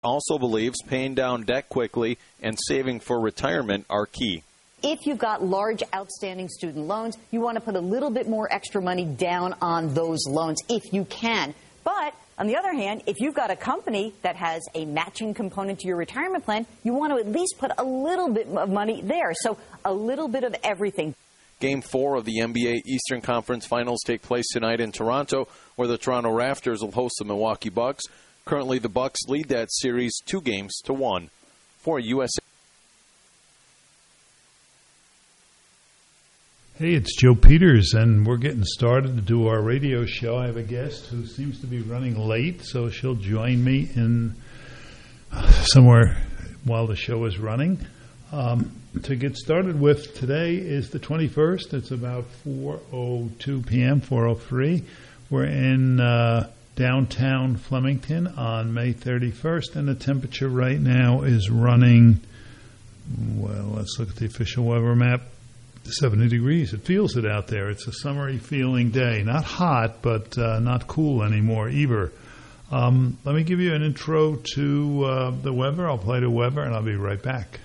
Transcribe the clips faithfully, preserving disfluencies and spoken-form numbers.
also believes paying down debt quickly and saving for retirement are key. If you've got large outstanding student loans, you want to put a little bit more extra money down on those loans if you can. But on the other hand, if you've got a company that has a matching component to your retirement plan, you want to at least put a little bit of money there. So a little bit of everything. Game four of the N B A Eastern Conference Finals take place tonight in Toronto, where the Toronto Raptors will host the Milwaukee Bucks. Currently, the Bucks lead that series two games to one. For U S A. Hey, it's Joe Peters, and we're getting started to do our radio show. I have a guest who seems to be running late, so she'll join me in somewhere while the show is running. Um, to get started with, today is the twenty-first. It's about four oh two p.m., four oh three. We're in uh, downtown Flemington on May thirty-first, and the temperature right now is running, well, let's look at the official weather map. seventy degrees. It feels it out there. It's a summery feeling day. Not hot, but uh, not cool anymore either. Um, let me give you an intro to uh, the weather. I'll play the weather, and I'll be right back.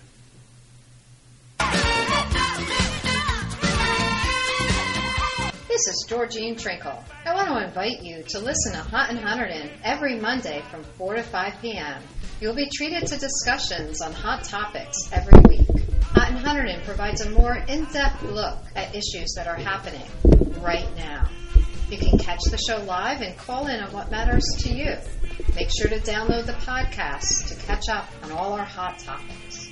This is Georgine Trinkle. I want to invite you to listen to Hot and Hunterdon every Monday from four to five p.m. You'll be treated to discussions on hot topics every week. Hot and Hunterdon provides a more in-depth look at issues that are happening right now. You can catch the show live and call in on what matters to you. Make sure to download the podcast to catch up on all our hot topics.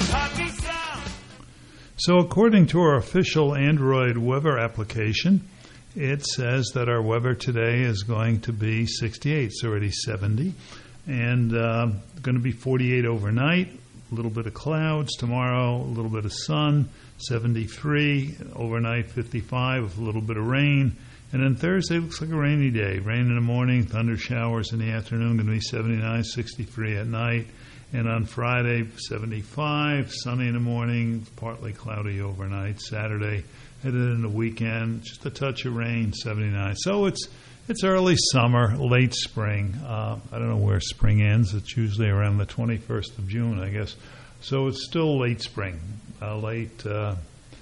So according to our official Android weather application, it says that our weather today is going to be sixty-eight. It's already seventy. And uh, going to be forty-eight overnight. A little bit of clouds tomorrow, a little bit of sun, seventy-three, overnight fifty-five with a little bit of rain. And then Thursday looks like a rainy day. Rain in the morning, thunder showers in the afternoon, going to be seventy-nine, sixty-three at night. And on Friday, seventy-five, sunny in the morning, partly cloudy overnight. Saturday, headed into the weekend, just a touch of rain, seventy-nine. So it's It's early summer, late spring. Uh, I don't know where spring ends. It's usually around the twenty-first of June, I guess. So it's still late spring, uh, late, uh,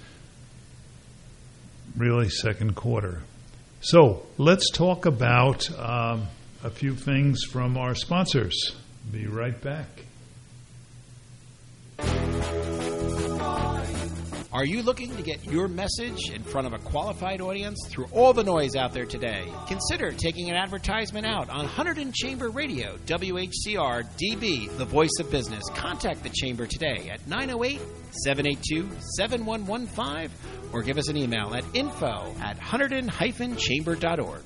really second quarter. So let's talk about um, a few things from our sponsors. Be right back. Are you looking to get your message in front of a qualified audience through all the noise out there today? Consider taking an advertisement out on Hunterdon Chamber Radio, W H C R D B, the voice of business. Contact the Chamber today at nine oh eight, seven eight two, seven one one five or give us an email at info at hunterdon dash chamber dot org.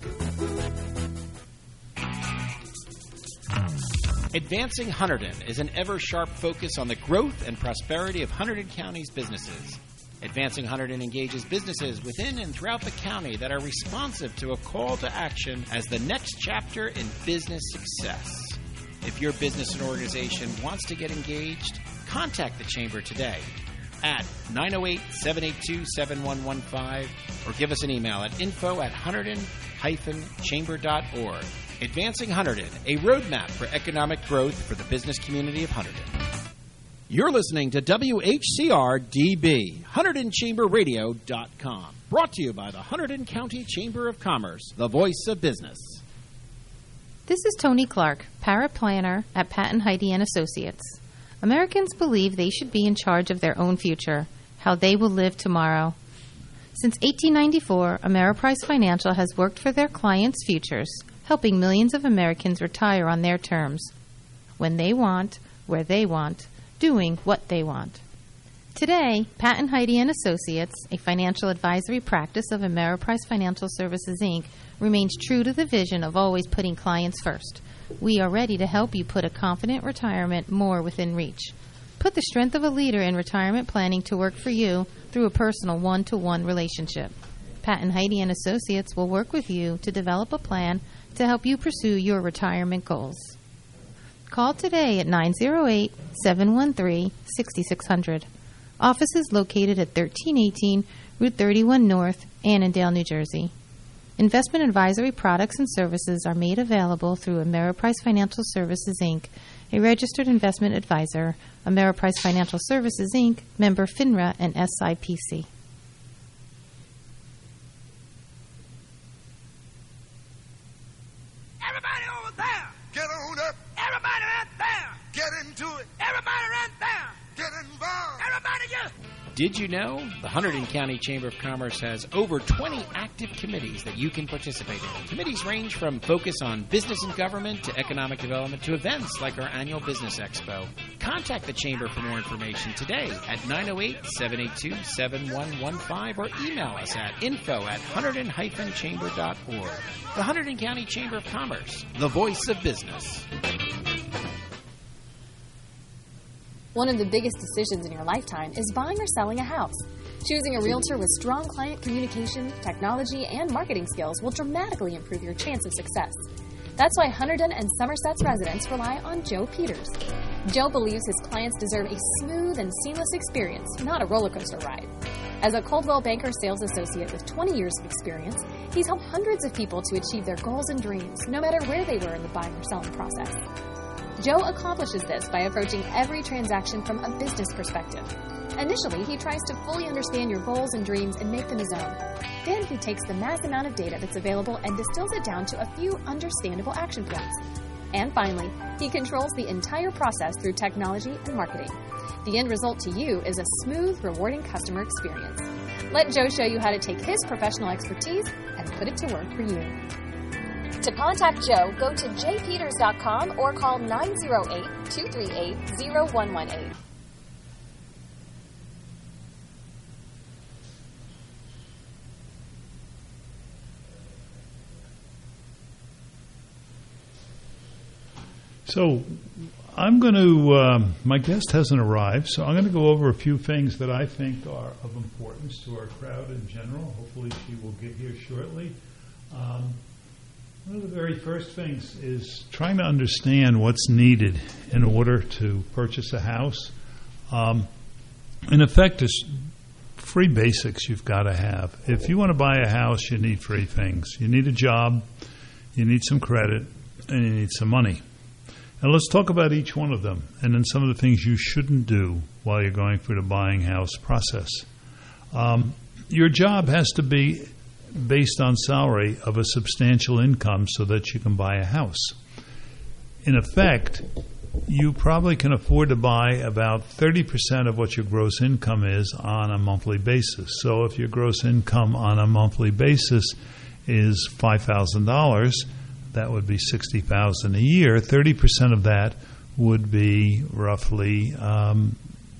Advancing Hunterdon is an ever-sharp focus on the growth and prosperity of Hunterdon County's businesses. Advancing Hunterdon engages businesses within and throughout the county that are responsive to a call to action as the next chapter in business success. If your business and organization wants to get engaged, contact the Chamber today at nine oh eight, seven eight two, seven one one five or give us an email at info at hunterdon dash chamber dot org. Advancing Hunterdon, a roadmap for economic growth for the business community of Hunterdon. You're listening to W H C R D B, Hunterdon Chamber Radio dot com. Brought to you by the Hunterdon County Chamber of Commerce, the voice of business. This is Tony Clark, paraplanner at Pat and Heidi and Associates. Americans believe they should be in charge of their own future, how they will live tomorrow. Since eighteen ninety-four, Ameriprise Financial has worked for their clients' futures, helping millions of Americans retire on their terms, when they want, where they want, doing what they want. Today, Pat and Heidi and Associates, a financial advisory practice of Ameriprise Financial Services, Incorporated, remains true to the vision of always putting clients first. We are ready to help you put a confident retirement more within reach. Put the strength of a leader in retirement planning to work for you through a personal one-to-one relationship. Pat and Heidi and Associates will work with you to develop a plan to help you pursue your retirement goals. Call today at nine oh eight, seven one three, six six zero zero. Office is located at thirteen eighteen Route thirty-one North, Annandale, New Jersey. Investment advisory products and services are made available through Ameriprise Financial Services, Incorporated, a registered investment advisor, Ameriprise Financial Services, Incorporated, member FINRA and S I P C. Everybody over there, get on up. Everybody right there, get into it. Everybody right there, get involved. Everybody just... Did you know the Hunterdon County Chamber of Commerce has over twenty active committees that you can participate in? Committees range from focus on business and government to economic development to events like our annual Business Expo. Contact the Chamber for more information today at nine oh eight, seven eight two, seven one one five or email us at info at hunterdon dash chamber dot org. The Hunterdon County Chamber of Commerce, the voice of business. One of the biggest decisions in your lifetime is buying or selling a house. Choosing a realtor with strong client communication, technology, and marketing skills will dramatically improve your chance of success. That's why Hunterdon and Somerset's residents rely on Joe Peters. Joe believes his clients deserve a smooth and seamless experience, not a roller coaster ride. As a Coldwell Banker sales associate with twenty years of experience, he's helped hundreds of people to achieve their goals and dreams, no matter where they were in the buying or selling process. Joe accomplishes this by approaching every transaction from a business perspective. Initially, he tries to fully understand your goals and dreams and make them his own. Then he takes the mass amount of data that's available and distills it down to a few understandable action points. And finally, he controls the entire process through technology and marketing. The end result to you is a smooth, rewarding customer experience. Let Joe show you how to take his professional expertise and put it to work for you. To contact Joe, go to j peters dot com or call nine oh eight, two three eight, oh one one eight. So I'm going to, um, my guest hasn't arrived, so I'm going to go over a few things that I think are of importance to our crowd in general. Hopefully she will get here shortly. Um, One of the very first things is trying to understand what's needed in order to purchase a house. Um, in effect, there's three basics you've got to have. If you want to buy a house, you need three things. You need a job, you need some credit, and you need some money. And let's talk about each one of them, and then some of the things you shouldn't do while you're going through the buying house process. Um, your job has to be based on salary of a substantial income so that you can buy a house. In effect, you probably can afford to buy about thirty percent of what your gross income is on a monthly basis. So if your gross income on a monthly basis is five thousand dollars, that would be sixty thousand dollars a year. thirty percent of that would be roughly um,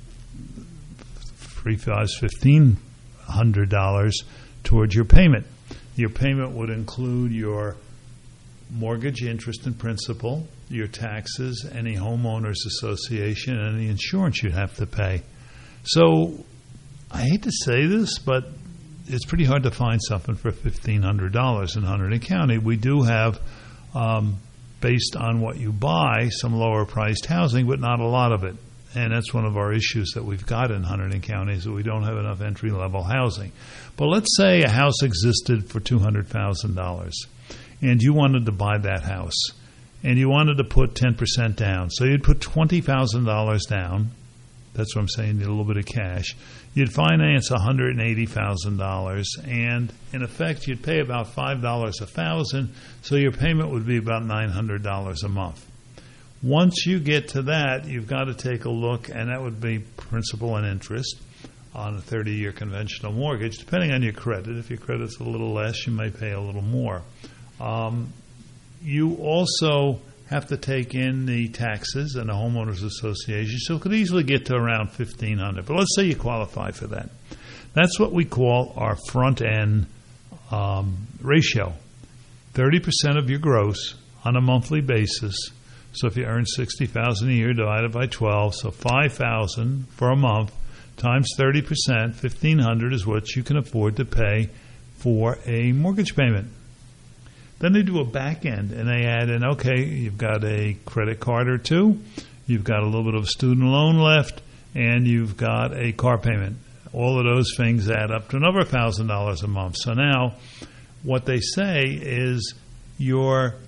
three thousand fifteen hundred dollars towards your payment. Your payment would include your mortgage, interest and principal, your taxes, any homeowners association, and any insurance you'd have to pay. So I hate to say this, but it's pretty hard to find something for fifteen hundred dollars in Hunterdon County. We do have, um, based on what you buy, some lower priced housing, but not a lot of it. And that's one of our issues that we've got in Hunterdon County is that we don't have enough entry-level housing. But let's say a house existed for two hundred thousand dollars, and you wanted to buy that house, and you wanted to put ten percent down. So you'd put twenty thousand dollars down. That's what I'm saying, you need a little bit of cash. You'd finance one hundred eighty thousand dollars, and in effect, you'd pay about five dollars a thousand, so your payment would be about nine hundred dollars a month. Once you get to that, you've got to take a look, and that would be principal and interest on a thirty-year conventional mortgage, depending on your credit. If your credit's a little less, you may pay a little more. Um, you also have to take in the taxes and the homeowners association, so it could easily get to around fifteen hundred dollars. But let's say you qualify for that. That's what we call our front-end um, ratio. thirty percent of your gross on a monthly basis. So if you earn sixty thousand dollars a year divided by twelve, so five thousand dollars for a month times thirty percent, fifteen hundred dollars is what you can afford to pay for a mortgage payment. Then they do a back end and they add in, okay, you've got a credit card or two, you've got a little bit of student loan left, and you've got a car payment. All of those things add up to another one thousand dollars a month. So now what they say is your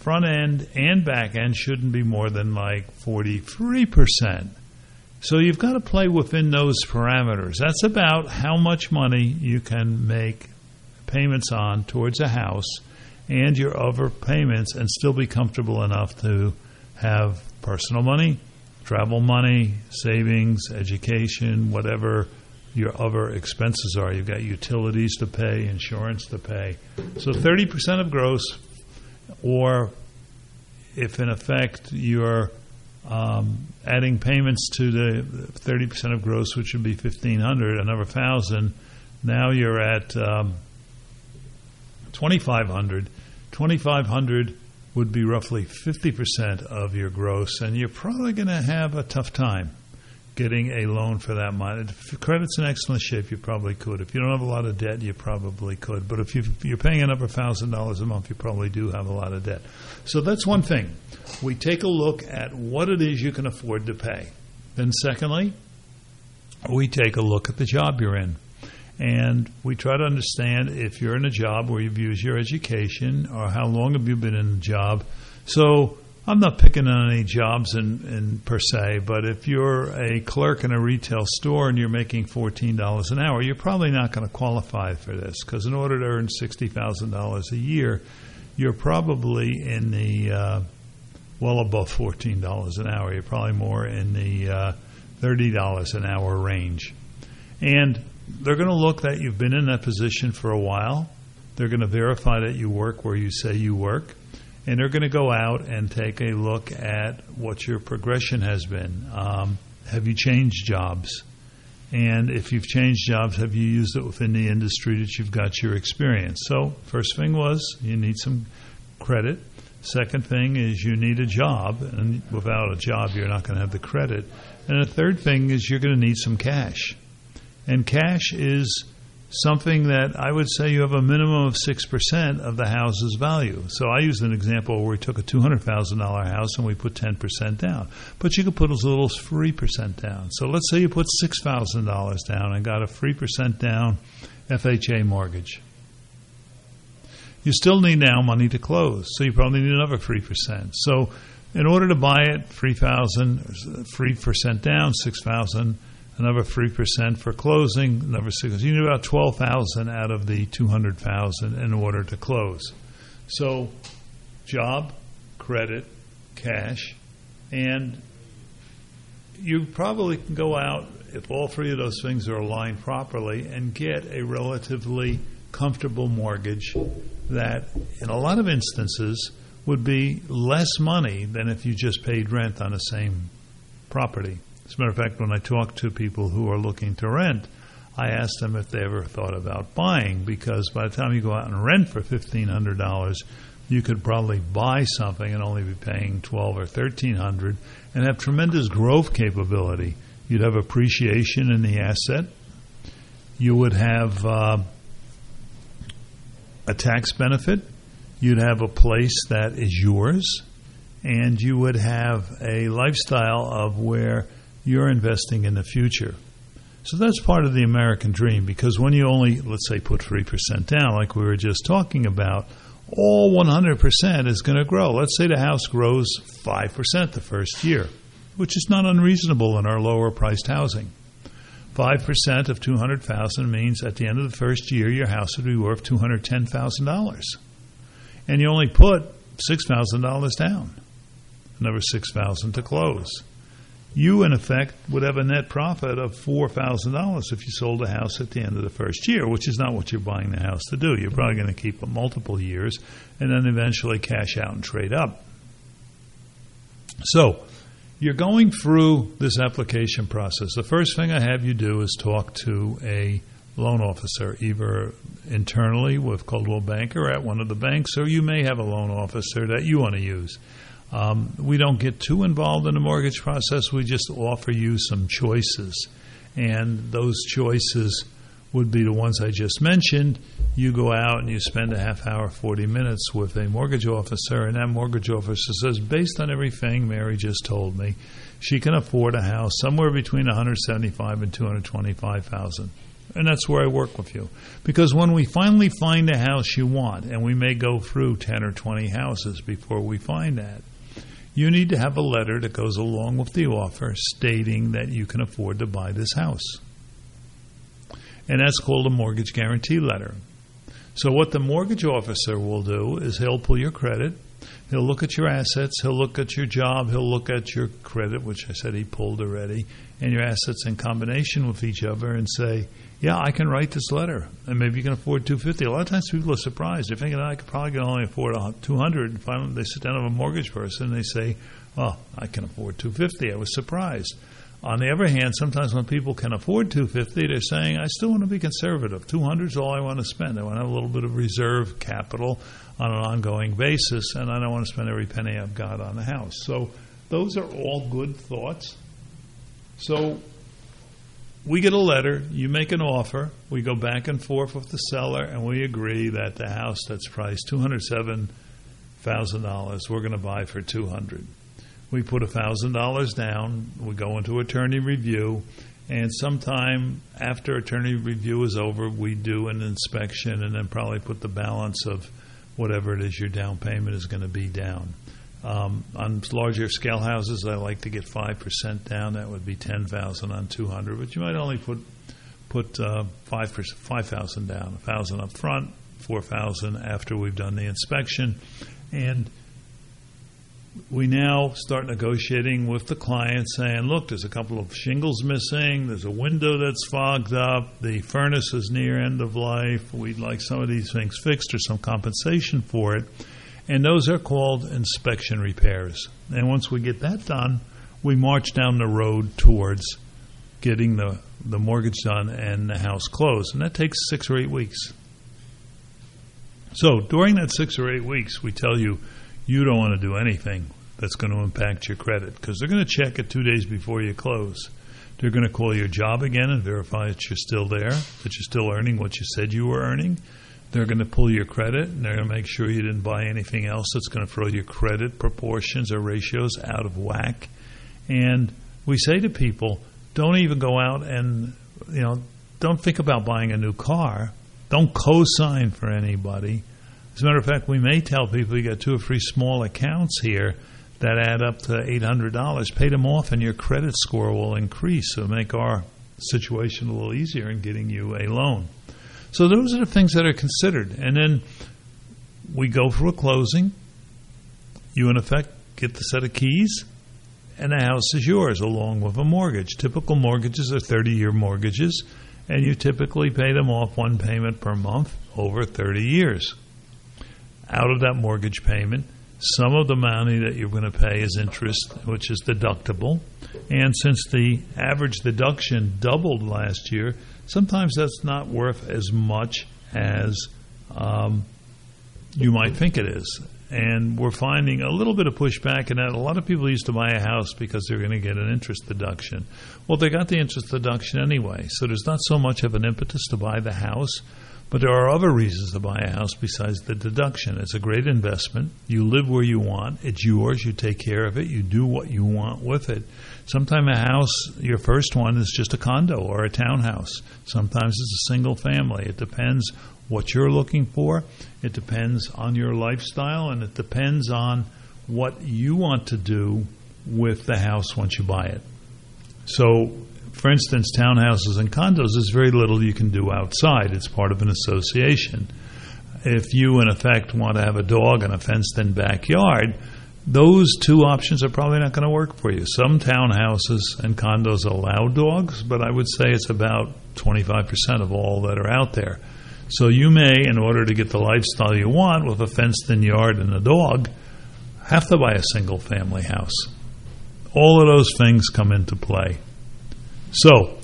front end and back end shouldn't be more than like forty-three percent. So you've got to play within those parameters. That's about how much money you can make payments on towards a house and your other payments and still be comfortable enough to have personal money, travel money, savings, education, whatever your other expenses are. You've got utilities to pay, insurance to pay. So thirty percent of gross, or if in effect you're um, adding payments to the thirty percent of gross, which would be fifteen hundred dollars, another one thousand dollars, now you're at um, twenty-five hundred dollars. twenty-five hundred dollars would be roughly fifty percent of your gross, and you're probably going to have a tough time getting a loan for that money. If your credit's in excellent shape, you probably could. If you don't have a lot of debt, you probably could. But if you've, you're paying another one thousand dollars a month, you probably do have a lot of debt. So that's one thing. We take a look at what it is you can afford to pay. Then secondly, we take a look at the job you're in. And we try to understand if you're in a job where you've used your education, or how long have you been in a job. So I'm not picking on any jobs in, in per se, but if you're a clerk in a retail store and you're making fourteen dollars an hour, you're probably not going to qualify for this, because in order to earn sixty thousand dollars a year, you're probably in the uh, well above fourteen dollars an hour. You're probably more in the uh, thirty dollars an hour range. And they're going to look that you've been in that position for a while. They're going to verify that you work where you say you work. And they're going to go out and take a look at what your progression has been. Um, have you changed jobs? And if you've changed jobs, have you used it within the industry that you've got your experience? So first thing was you need some credit. Second thing is you need a job. And without a job, you're not going to have the credit. And the third thing is you're going to need some cash. And cash is something that I would say you have a minimum of six percent of the house's value. So I used an example where we took a two hundred thousand dollars house and we put ten percent down. But you could put as little as three percent down. So let's say you put six thousand dollars down and got a three percent down F H A mortgage. You still need now money to close, so you probably need another three percent. So in order to buy it, three thousand dollars, three percent down, six thousand dollars, another three percent for closing, another six percent. You need about twelve thousand dollars out of the two hundred thousand dollars in order to close. So job, credit, cash, and you probably can go out, if all three of those things are aligned properly, and get a relatively comfortable mortgage that, in a lot of instances, would be less money than if you just paid rent on the same property. As a matter of fact, when I talk to people who are looking to rent, I ask them if they ever thought about buying, because by the time you go out and rent for fifteen hundred dollars, you could probably buy something and only be paying twelve hundred dollars or thirteen hundred dollars and have tremendous growth capability. You'd have appreciation in the asset. You would have uh, a tax benefit. You'd have a place that is yours. And you would have a lifestyle of where you're investing in the future. So that's part of the American dream, because when you only, let's say, put three percent down, like we were just talking about, all one hundred percent is going to grow. Let's say the house grows five percent the first year, which is not unreasonable in our lower-priced housing. five percent of two hundred thousand dollars means at the end of the first year, your house would be worth two hundred ten thousand dollars. And you only put six thousand dollars down, another six thousand dollars to close. You, in effect, would have a net profit of four thousand dollars if you sold the house at the end of the first year, which is not what you're buying the house to do. You're probably going to keep it multiple years and then eventually cash out and trade up. So you're going through this application process. The first thing I have you do is talk to a loan officer, either internally with Coldwell Banker at one of the banks, or you may have a loan officer that you want to use. Um, we don't get too involved in the mortgage process. We just offer you some choices. And those choices would be the ones I just mentioned. You go out and you spend a half hour, forty minutes with a mortgage officer, and that mortgage officer says, based on everything Mary just told me, she can afford a house somewhere between one hundred seventy-five thousand dollars and two hundred twenty-five thousand dollars. And that's where I work with you. Because when we finally find a house you want, and we may go through ten or twenty houses before we find that, you need to have a letter that goes along with the offer stating that you can afford to buy this house. And that's called a mortgage guarantee letter. So what the mortgage officer will do is he'll pull your credit, he'll look at your assets, he'll look at your job, he'll look at your credit, which I said he pulled already, and your assets in combination with each other and say, yeah, I can write this letter, and maybe you can afford two hundred fifty dollars. A lot of times people are surprised. They're thinking, I could probably can only afford two hundred dollars, and finally they sit down with a mortgage person and they say, oh, I can afford two hundred fifty dollars. I was surprised. On the other hand, sometimes when people can afford two hundred fifty dollars, they're saying, I still want to be conservative. two hundred dollars is all I want to spend. I want to have a little bit of reserve capital on an ongoing basis, and I don't want to spend every penny I've got on the house. So those are all good thoughts. So we get a letter, you make an offer, we go back and forth with the seller, and we agree that the house that's priced two hundred seven thousand dollars, we're going to buy for two hundred dollars. We put one thousand dollars down, we go into attorney review, and sometime after attorney review is over, we do an inspection and then probably put the balance of whatever it is your down payment is going to be down. Um, on larger scale houses, I like to get five percent down. That would be ten thousand dollars on two hundred dollars, but you might only put put uh, five thousand dollars down, one thousand dollars up front, four thousand dollars after we've done the inspection. And we now start negotiating with the client saying, look, there's a couple of shingles missing, there's a window that's fogged up, the furnace is near end of life, we'd like some of these things fixed or some compensation for it. And those are called inspection repairs. And once we get that done, we march down the road towards getting the, the mortgage done and the house closed. And that takes six or eight weeks. So during that six or eight weeks, we tell you, you don't want to do anything that's going to impact your credit, because they're going to check it two days before you close. They're going to call your job again and verify that you're still there, that you're still earning what you said you were earning. They're going to pull your credit, and they're going to make sure you didn't buy anything else that's going to throw your credit proportions or ratios out of whack. And we say to people, don't even go out and, you know, don't think about buying a new car. Don't co-sign for anybody. As a matter of fact, we may tell people you got two or three small accounts here that add up to eight hundred dollars. Pay them off and your credit score will increase. So make our situation a little easier in getting you a loan. So those are the things that are considered. And then we go for a closing. You, in effect, get the set of keys, and the house is yours along with a mortgage. Typical mortgages are thirty-year mortgages, and you typically pay them off one payment per month over thirty years. Out of that mortgage payment, some of the money that you're going to pay is interest, which is deductible. And since the average deduction doubled last year, sometimes that's not worth as much as um, you might think it is. And we're finding a little bit of pushback in that. A lot of people used to buy a house because they're going to get an interest deduction. Well, they got the interest deduction anyway, so there's not so much of an impetus to buy the house. But there are other reasons to buy a house besides the deduction. It's a great investment. You live where you want. It's yours. You take care of it. You do what you want with it. Sometimes a house, your first one, is just a condo or a townhouse. Sometimes it's a single family. It depends what you're looking for. It depends on your lifestyle, and it depends on what you want to do with the house once you buy it. So, for instance, townhouses and condos, there's very little you can do outside. It's part of an association. If you, in effect, want to have a dog in a fenced-in backyard, those two options are probably not going to work for you. Some townhouses and condos allow dogs, but I would say it's about twenty-five percent of all that are out there. So you may, in order to get the lifestyle you want with a fenced-in yard and a dog, have to buy a single-family house. All of those things come into play. So,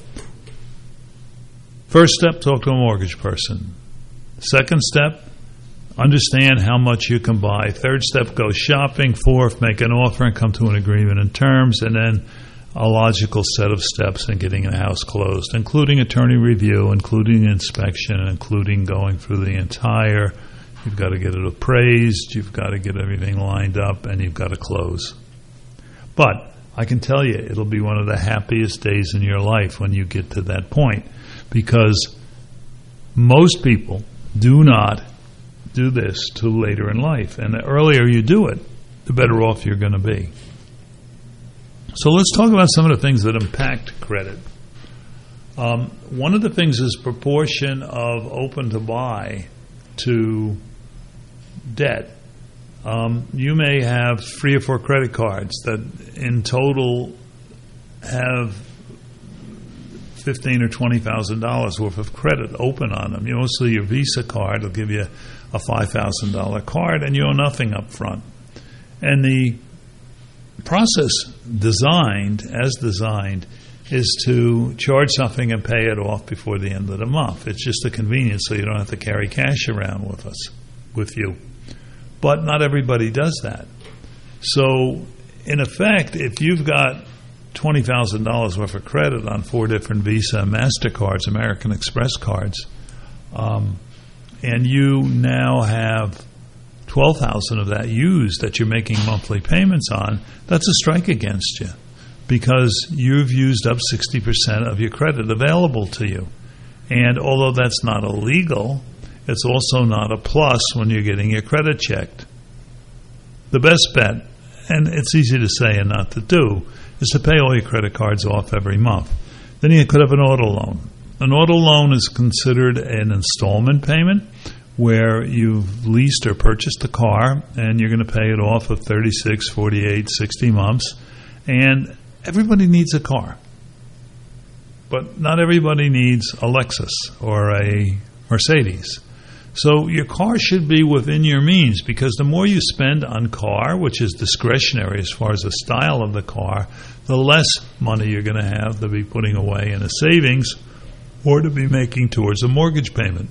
first step, talk to a mortgage person. Second step, understand how much you can buy. Third step, go shopping. Fourth, make an offer and come to an agreement in terms. And then a logical set of steps in getting a house closed, including attorney review, including inspection, including going through the entire. You've got to get it appraised. You've got to get everything lined up, and you've got to close. But I can tell you it'll be one of the happiest days in your life when you get to that point, because most people do not do this till later in life. And the earlier you do it, the better off you're going to be. So let's talk about some of the things that impact credit. Um, one of the things is proportion of open to buy to debt. Um, you may have three or four credit cards that in total have fifteen or twenty thousand dollars worth of credit open on them. You know, so your Visa card will give you a five thousand dollar card, and you owe nothing up front. And the process designed, as designed, is to charge something and pay it off before the end of the month. It's just a convenience, so you don't have to carry cash around with us, with you. But not everybody does that. So, in effect, if you've got twenty thousand dollars worth of credit on four different Visa and MasterCards, American Express cards, um, and you now have twelve thousand dollars of that used that you're making monthly payments on, that's a strike against you, because you've used up sixty percent of your credit available to you. And although that's not illegal, it's also not a plus when you're getting your credit checked. The best bet, and it's easy to say and not to do, is to pay all your credit cards off every month. Then you could have an auto loan. An auto loan is considered an installment payment where you've leased or purchased a car and you're going to pay it off of thirty-six, forty-eight, sixty months. And everybody needs a car. But not everybody needs a Lexus or a Mercedes. So your car should be within your means, because the more you spend on car, which is discretionary as far as the style of the car, the less money you're going to have to be putting away in a savings or to be making towards a mortgage payment.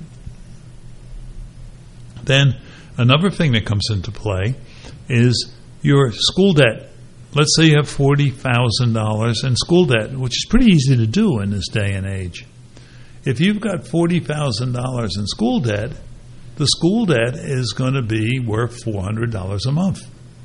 Then another thing that comes into play is your school debt. Let's say you have forty thousand dollars in school debt, which is pretty easy to do in this day and age. If you've got forty thousand dollars in school debt, the school debt is going to be worth four hundred dollars a month.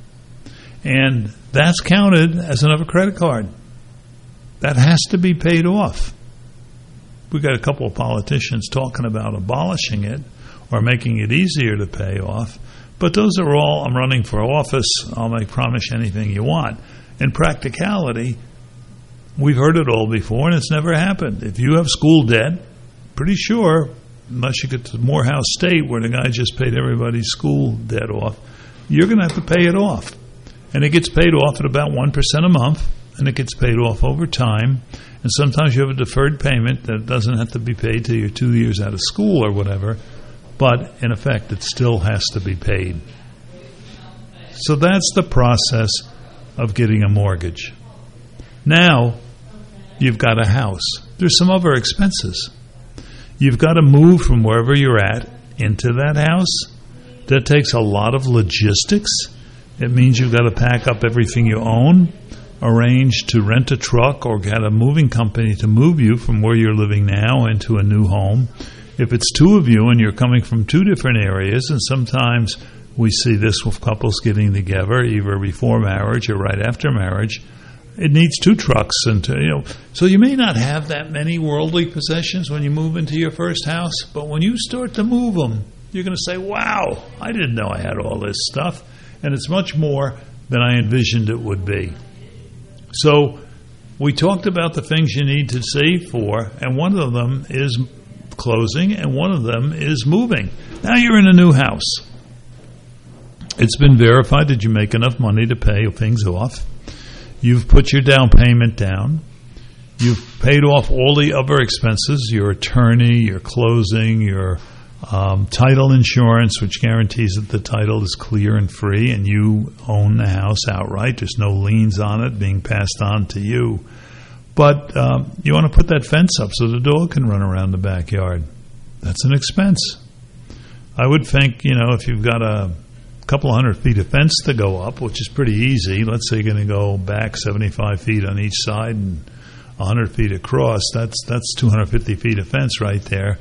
And that's counted as another credit card. That has to be paid off. We've got a couple of politicians talking about abolishing it or making it easier to pay off. But those are all, I'm running for office, I'll make promise anything you want. In practicality, we've heard it all before and it's never happened. If you have school debt, pretty sure, unless you get to Morehouse State where the guy just paid everybody's school debt off, you're going to have to pay it off. And it gets paid off at about one percent a month, and it gets paid off over time. And sometimes you have a deferred payment that doesn't have to be paid till you're two years out of school or whatever, but in effect it still has to be paid. So that's the process of getting a mortgage. Now you've got a house. There's some other expenses. You've got to move from wherever you're at into that house. That takes a lot of logistics. It means you've got to pack up everything you own, arrange to rent a truck or get a moving company to move you from where you're living now into a new home. If it's two of you and you're coming from two different areas, and sometimes we see this with couples getting together either before marriage or right after marriage, it needs two trucks, and to, you know, so you may not have that many worldly possessions when you move into your first house, but when you start to move them, you're going to say, wow, I didn't know I had all this stuff, and it's much more than I envisioned it would be. So we talked about the things you need to save for, and one of them is closing, and one of them is moving. Now you're in a new house. It's been verified that you make enough money to pay things off. You've put your down payment down. You've paid off all the other expenses, your attorney, your closing, your um, title insurance, which guarantees that the title is clear and free and you own the house outright. There's no liens on it being passed on to you. But um, you want to put that fence up so the dog can run around the backyard. That's an expense. I would think, you know, if you've got a couple hundred feet of fence to go up, which is pretty easy. Let's say you're going to go back seventy-five feet on each side and one hundred feet across. That's that's two hundred fifty feet of fence right there.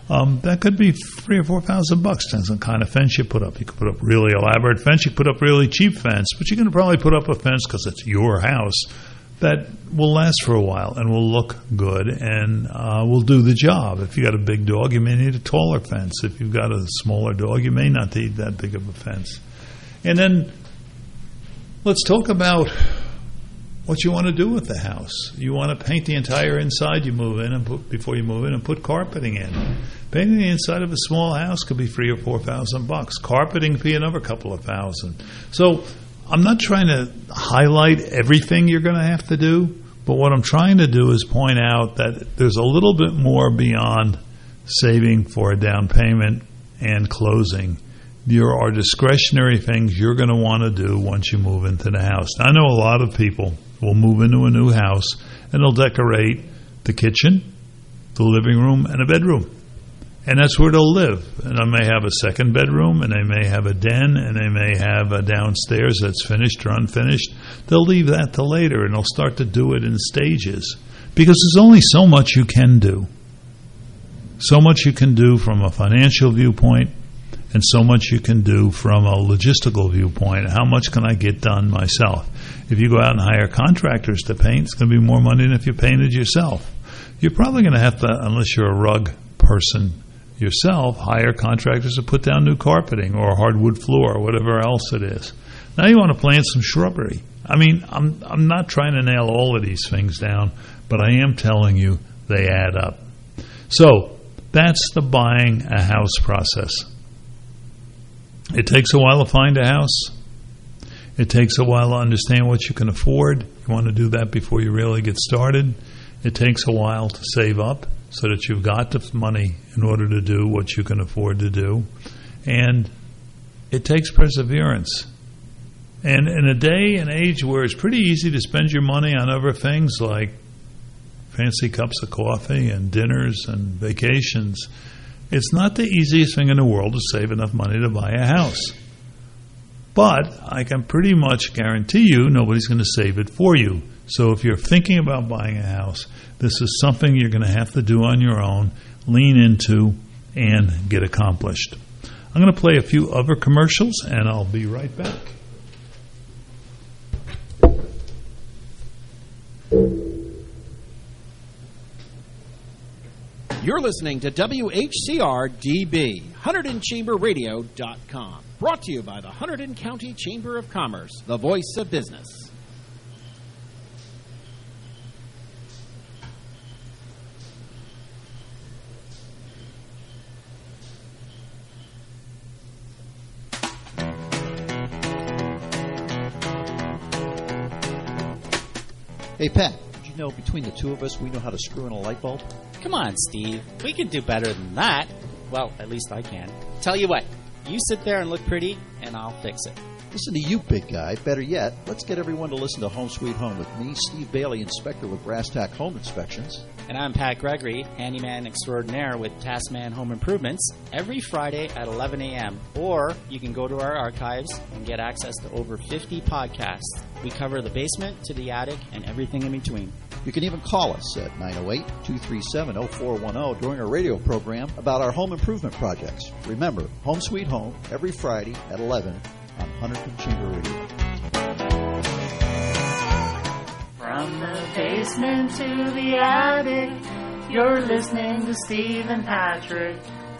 Um, that could be three or four thousand bucks. Depends on the kind of fence you put up. You could put up really elaborate fence. You could put up really cheap fence, but you're going to probably put up a fence because it's your house that will last for a while and will look good and uh, will do the job. If you got a big dog, you may need a taller fence. If you've got a smaller dog, you may not need that big of a fence. And then let's talk about what you want to do with the house. You want to paint the entire inside you move in and put, before you move in and put carpeting in. Painting the inside of a small house could be three or four thousand bucks. Carpeting could be another couple of thousand. So I'm not trying to highlight everything you're going to have to do, but what I'm trying to do is point out that there's a little bit more beyond saving for a down payment and closing. There are discretionary things you're going to want to do once you move into the house. Now, I know a lot of people will move into a new house and they'll decorate the kitchen, the living room, and a bedroom. And that's where they'll live. And they may have a second bedroom, and they may have a den, and they may have a downstairs that's finished or unfinished. They'll leave that till later, and they'll start to do it in stages. Because there's only so much you can do. So much you can do from a financial viewpoint, and so much you can do from a logistical viewpoint. How much can I get done myself? If you go out and hire contractors to paint, it's going to be more money than if you painted yourself. You're probably going to have to, unless you're a rug person yourself, hire contractors to put down new carpeting or a hardwood floor or whatever else it is. Now you want to plant some shrubbery. I mean, I'm I'm not trying to nail all of these things down, but I am telling you they add up. So that's the buying a house process. It takes a while to find a house. It takes a while to understand what you can afford. You want to do that before you really get started. It takes a while to save up so that you've got the money in order to do what you can afford to do. And it takes perseverance. And in a day and age where it's pretty easy to spend your money on other things like fancy cups of coffee and dinners and vacations, it's not the easiest thing in the world to save enough money to buy a house. But I can pretty much guarantee you nobody's going to save it for you. So if you're thinking about buying a house, this is something you're going to have to do on your own, lean into, and get accomplished. I'm going to play a few other commercials, and I'll be right back. You're listening to W H C R D B, Hunterdon Chamber Radio dot com. Brought to you by the Hunterdon County Chamber of Commerce, the voice of business. Hey, Pat, did you know between the two of us we know how to screw in a light bulb? Come on, Steve. We can do better than that. Well, at least I can. Tell you what, you sit there and look pretty, and I'll fix it. Listen to you, big guy. Better yet, let's get everyone to listen to Home Sweet Home with me, Steve Bailey, inspector with Brass Tack Home Inspections. And I'm Pat Gregory, handyman extraordinaire with Taskman Home Improvements, every Friday at eleven a.m. Or you can go to our archives and get access to over fifty podcasts. We cover the basement to the attic and everything in between. You can even call us at nine oh eight, two three seven, oh four one oh during our radio program about our home improvement projects. Remember, Home Sweet Home, every Friday at eleven on Hunterdon Chamber Radio. From the basement to the attic, you're listening to Steve and Patrick.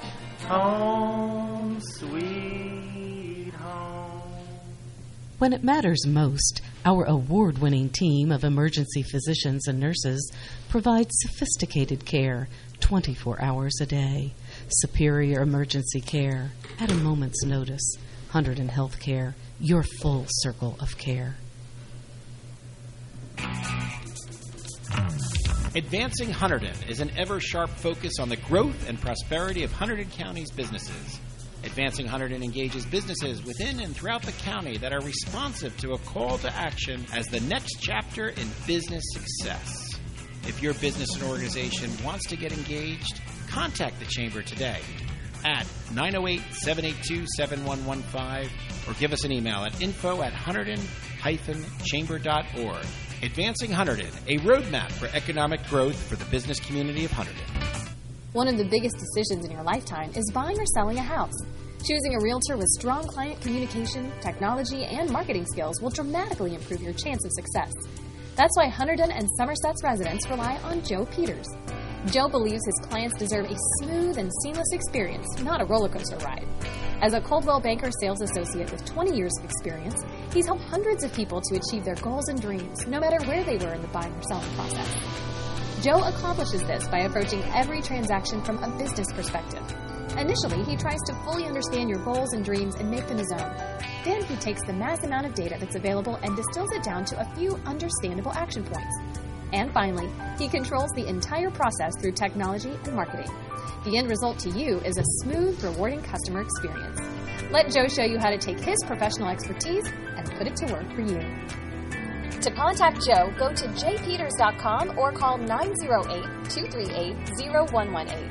Home Sweet Home. When it matters most, our award-winning team of emergency physicians and nurses provides sophisticated care twenty-four hours a day. Superior emergency care at a moment's notice. Hunterdon Healthcare, your full circle of care. Advancing Hunterdon is an ever-sharp focus on the growth and prosperity of Hunterdon County's businesses. Advancing Hunterdon engages businesses within and throughout the county that are responsive to a call to action as the next chapter in business success. If your business and organization wants to get engaged, contact the Chamber today at nine oh eight, seven eight two, seven one one five or give us an email at info at hunterdon dash chamber dot org. Advancing Hunterdon, a roadmap for economic growth for the business community of Hunterdon. One of the biggest decisions in your lifetime is buying or selling a house. Choosing a realtor with strong client communication, technology, and marketing skills will dramatically improve your chance of success. That's why Hunterdon and Somerset's residents rely on Joe Peters. Joe believes his clients deserve a smooth and seamless experience, not a roller coaster ride. As a Coldwell Banker sales associate with twenty years of experience, he's helped hundreds of people to achieve their goals and dreams, no matter where they were in the buying or selling process. Joe accomplishes this by approaching every transaction from a business perspective. Initially, he tries to fully understand your goals and dreams and make them his own. Then he takes the mass amount of data that's available and distills it down to a few understandable action points. And finally, he controls the entire process through technology and marketing. The end result to you is a smooth, rewarding customer experience. Let Joe show you how to take his professional expertise and put it to work for you. To contact Joe, go to j peters dot com or call nine oh eight, two three eight, oh one one eight.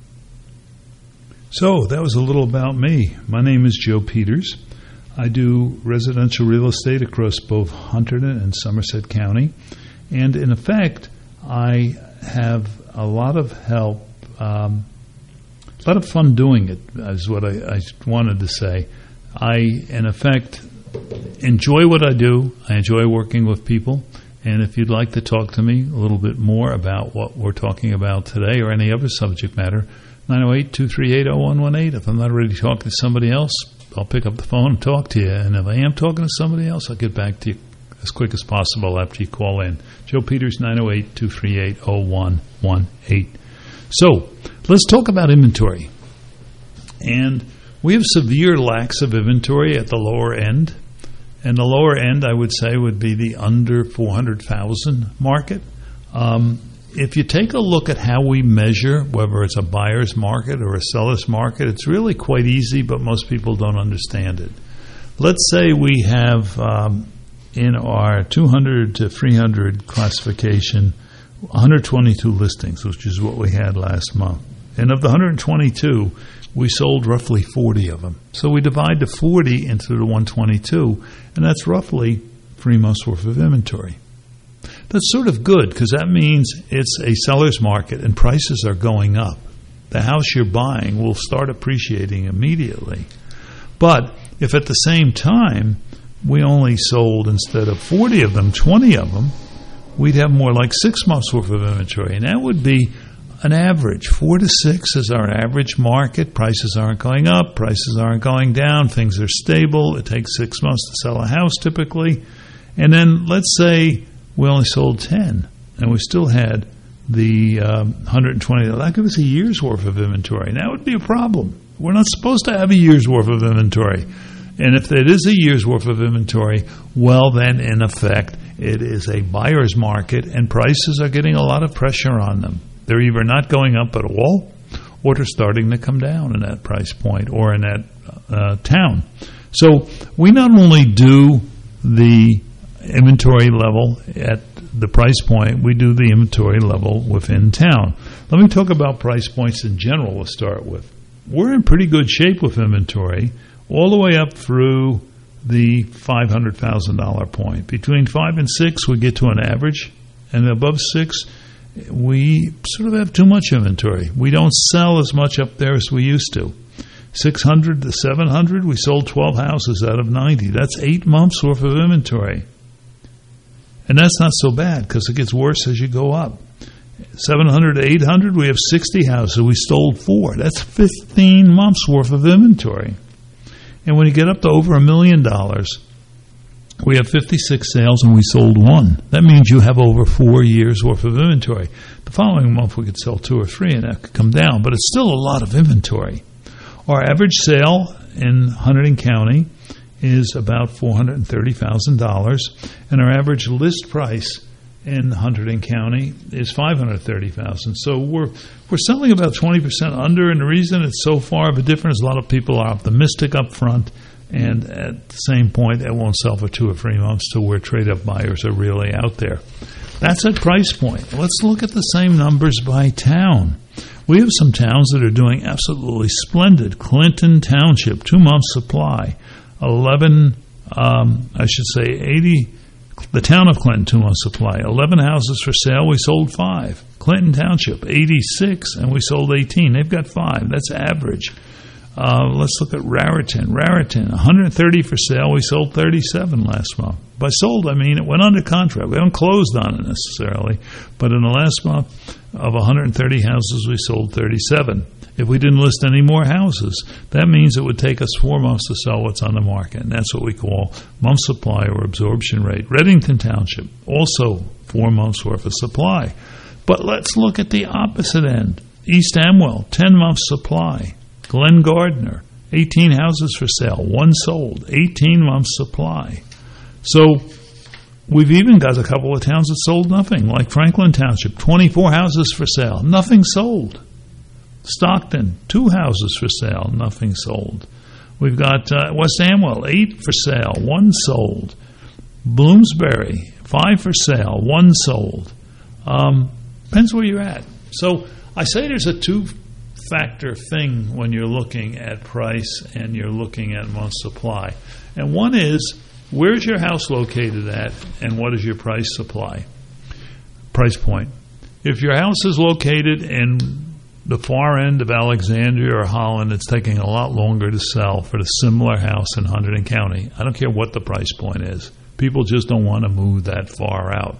So that was a little about me. My name is Joe Peters. I do residential real estate across both Hunterdon and Somerset County. And in effect, I have a lot of help, um, a lot of fun doing it, is what I, I wanted to say. I, in effect, enjoy what I do. I enjoy working with people. And if you'd like to talk to me a little bit more about what we're talking about today or any other subject matter, nine oh eight, two three eight, oh one one eight. If I'm not ready to talk to somebody else, I'll pick up the phone and talk to you. And if I am talking to somebody else, I'll get back to you as quick as possible after you call in. Joe Peters, nine oh eight, two three eight, oh one one eight. So, let's talk about inventory. And we have severe lacks of inventory at the lower end. And the lower end, I would say, would be the under four hundred thousand market. Um, if you take a look at how we measure, whether it's a buyer's market or a seller's market, it's really quite easy, but most people don't understand it. Let's say we have, um, in our two hundred to three hundred classification, one hundred twenty-two listings, which is what we had last month. And of the one hundred twenty-two, we sold roughly forty of them. So we divide the forty into the one hundred twenty-two, and that's roughly three months' worth of inventory. That's sort of good because that means it's a seller's market and prices are going up. The house you're buying will start appreciating immediately. But if at the same time we only sold, instead of forty of them, twenty of them, we'd have more like six months' worth of inventory. And that would be an average. Four to six is our average market. Prices aren't going up. Prices aren't going down. Things are stable. It takes six months to sell a house typically. And then let's say we only sold ten, and we still had the um, one hundred twenty. That gives us a year's worth of inventory. And that would be a problem. We're not supposed to have a year's worth of inventory. And if it is a year's worth of inventory, well, then, in effect, it is a buyer's market, and prices are getting a lot of pressure on them. They're either not going up at all, or they're starting to come down in that price point or in that uh, town. So we not only do the inventory level at the price point, we do the inventory level within town. Let me talk about price points in general to start with. We're in pretty good shape with inventory all the way up through the five hundred thousand dollars point. Between five and six, we get to an average, and above six, we sort of have too much inventory. We don't sell as much up there as we used to. six hundred to seven hundred, we sold twelve houses out of ninety. That's eight months worth of inventory. And that's not so bad because it gets worse as you go up. seven hundred to eight hundred, we have sixty houses. We sold four. That's fifteen months worth of inventory. And when you get up to over a million dollars, we have fifty-six sales and we sold one. That means you have over four years worth of inventory. The following month we could sell two or three and that could come down, but it's still a lot of inventory. Our average sale in Hunterdon County is about four hundred thirty thousand dollars, and our average list price in Hunterdon County is five hundred thirty thousand dollars. So we're we're selling about twenty percent under, and the reason it's so far of a difference, a lot of people are optimistic up front, and at the same point, it won't sell for two or three months to where trade-up buyers are really out there. That's at price point. Let's look at the same numbers by town. We have some towns that are doing absolutely splendid. Clinton Township, two months supply. eleven, um, I should say eighty The town of Clinton, two-month supply, eleven houses for sale, we sold five. Clinton Township, eighty-six, and we sold eighteen. They've got five. That's average. Uh, let's look at Raritan. Raritan, one hundred thirty for sale, we sold thirty-seven last month. By sold, I mean it went under contract. We haven't closed on it necessarily, but in the last month of one hundred thirty houses, we sold thirty-seven. If we didn't list any more houses, that means it would take us four months to sell what's on the market, and that's what we call month supply or absorption rate. Reddington Township, also four months' worth of supply. But let's look at the opposite end. East Amwell, ten months supply. Glen Gardner, eighteen houses for sale, one sold, eighteen months supply. So we've even got a couple of towns that sold nothing, like Franklin Township, twenty-four houses for sale, nothing sold. Stockton, two houses for sale, nothing sold. We've got uh, West Amwell, eight for sale, one sold. Bloomsbury, five for sale, one sold. Um, depends where you're at. So I say there's a two-factor thing when you're looking at price and you're looking at month supply. And one is, where's your house located at and what is your price supply, price point? If your house is located in the far end of Alexandria or Holland, it's taking a lot longer to sell for the similar house in Hunterdon County. I don't care what the price point is. People just don't want to move that far out.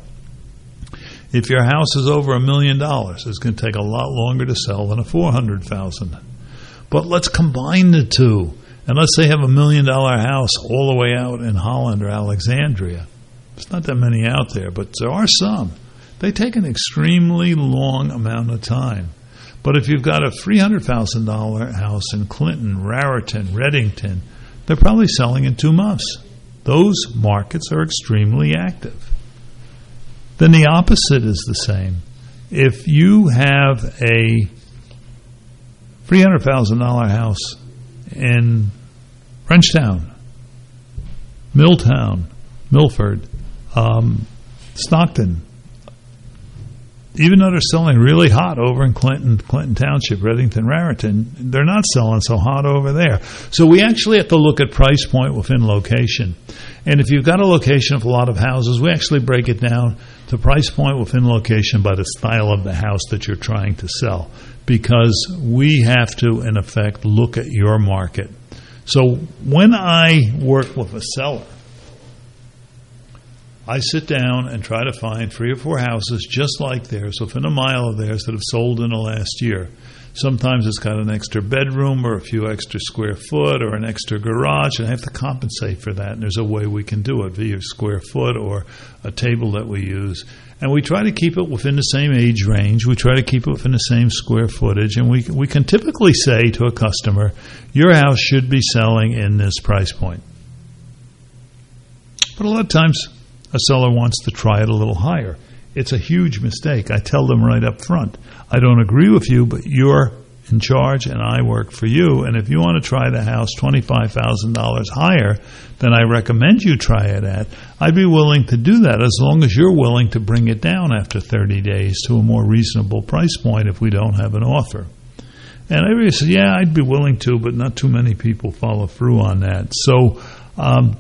If your house is over a million dollars, it's going to take a lot longer to sell than a four hundred thousand dollars. But let's combine the two. And let's say you have a million dollar house all the way out in Holland or Alexandria. There's not that many out there, but there are some. They take an extremely long amount of time. But if you've got a three hundred thousand dollars house in Clinton, Raritan, Reddington, they're probably selling in two months. Those markets are extremely active. Then the opposite is the same. If you have a three hundred thousand dollars house in Frenchtown, Milltown, Milford, um, Stockton, even though they're selling really hot over in Clinton, Clinton Township, Reddington, Raritan, they're not selling so hot over there. So we actually have to look at price point within location. And if you've got a location of a lot of houses, we actually break it down to price point within location by the style of the house that you're trying to sell. Because we have to, in effect, look at your market. So when I work with a seller, I sit down and try to find three or four houses just like theirs, within a mile of theirs, that have sold in the last year. Sometimes it's got an extra bedroom or a few extra square foot or an extra garage, and I have to compensate for that. And there's a way we can do it via square foot or a table that we use. And we try to keep it within the same age range. We try to keep it within the same square footage. And we we can typically say to a customer, your house should be selling in this price point. But a lot of times, a seller wants to try it a little higher. It's a huge mistake. I tell them right up front, I don't agree with you, but you're in charge and I work for you. And if you want to try the house twenty-five thousand dollars higher than I recommend you try it at, I'd be willing to do that as long as you're willing to bring it down after thirty days to a more reasonable price point if we don't have an offer. And everybody says, yeah, I'd be willing to, but not too many people follow through on that. So um,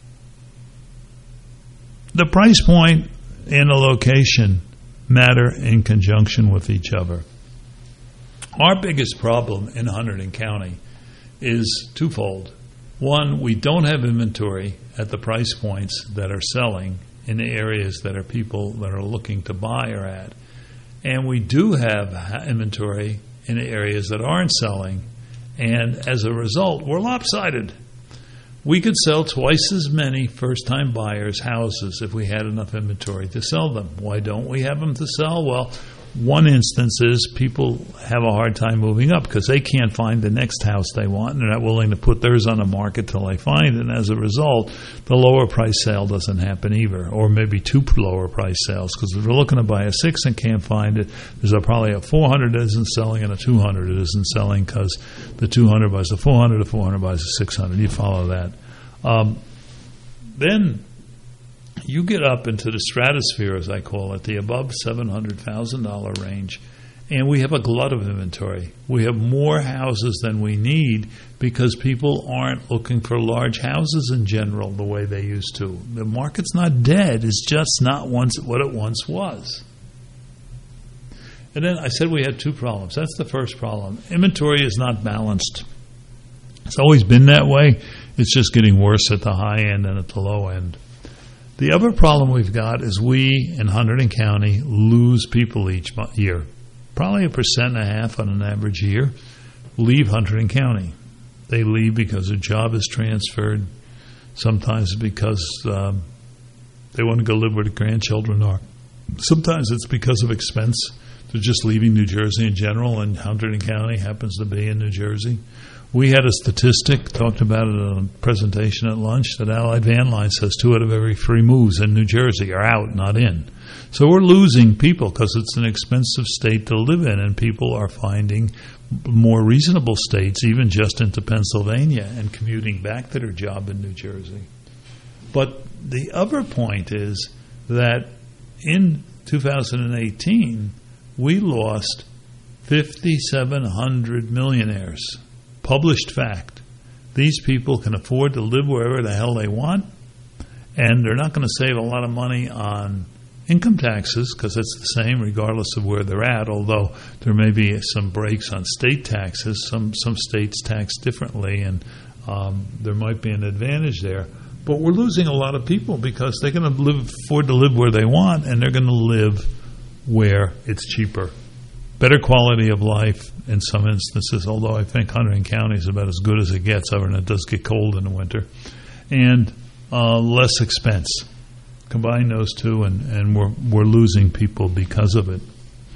the price point and the location matter in conjunction with each other. Our biggest problem in Hunterdon County is twofold. One, we don't have inventory at the price points that are selling in the areas that are people that are looking to buy are at. And we do have inventory in the areas that aren't selling. And as a result, we're lopsided. We could sell twice as many first-time buyers' houses if we had enough inventory to sell them. Why don't we have them to sell? Well, one instance is people have a hard time moving up because they can't find the next house they want, and they're not willing to put theirs on the market till they find it. And as a result, the lower price sale doesn't happen either, or maybe two lower price sales, because if they're looking to buy a six and can't find it, there's a, probably a four hundred that isn't selling and a two hundred that isn't selling because the two hundred buys the four hundred, the four hundred buys the six hundred. You follow that. Um, then you get up into the stratosphere, as I call it, the above seven hundred thousand dollars range, And we have a glut of inventory. We have more houses than we need because people aren't looking for large houses in general the way they used to. The market's not dead. It's just not once what it once was. And then I said we had two problems. That's the first problem. Inventory is not balanced. It's always been that way. It's just getting worse at the high end and at the low end. The other problem we've got is we in Hunterdon County lose people each year. Probably a percent and a half on an average year leave Hunterdon County. They leave because their job is transferred. Sometimes because um, they want to go live where the grandchildren are. Sometimes it's because of expense. They're just leaving New Jersey in general, and Hunterdon County happens to be in New Jersey. We had a statistic, talked about it in a presentation at lunch, that Allied Van Line says two out of every three moves in New Jersey are out, not in. So we're losing people because it's an expensive state to live in, and people are finding more reasonable states, even just into Pennsylvania, and commuting back to their job in New Jersey. But the other point is that in two thousand eighteen, we lost five thousand seven hundred millionaires. Published fact. These people can afford to live wherever the hell they want, and they're not going to save a lot of money on income taxes because it's the same regardless of where they're at, although there may be some breaks on state taxes. Some some states tax differently, and um, there might be an advantage there. But we're losing a lot of people because they're going to live, afford to live where they want, and they're going to live where it's cheaper. Better quality of life in some instances, although I think Hunterdon County is about as good as it gets, other than it does get cold in the winter, and uh, less expense. Combine those two, and, and we're we're losing people because of it.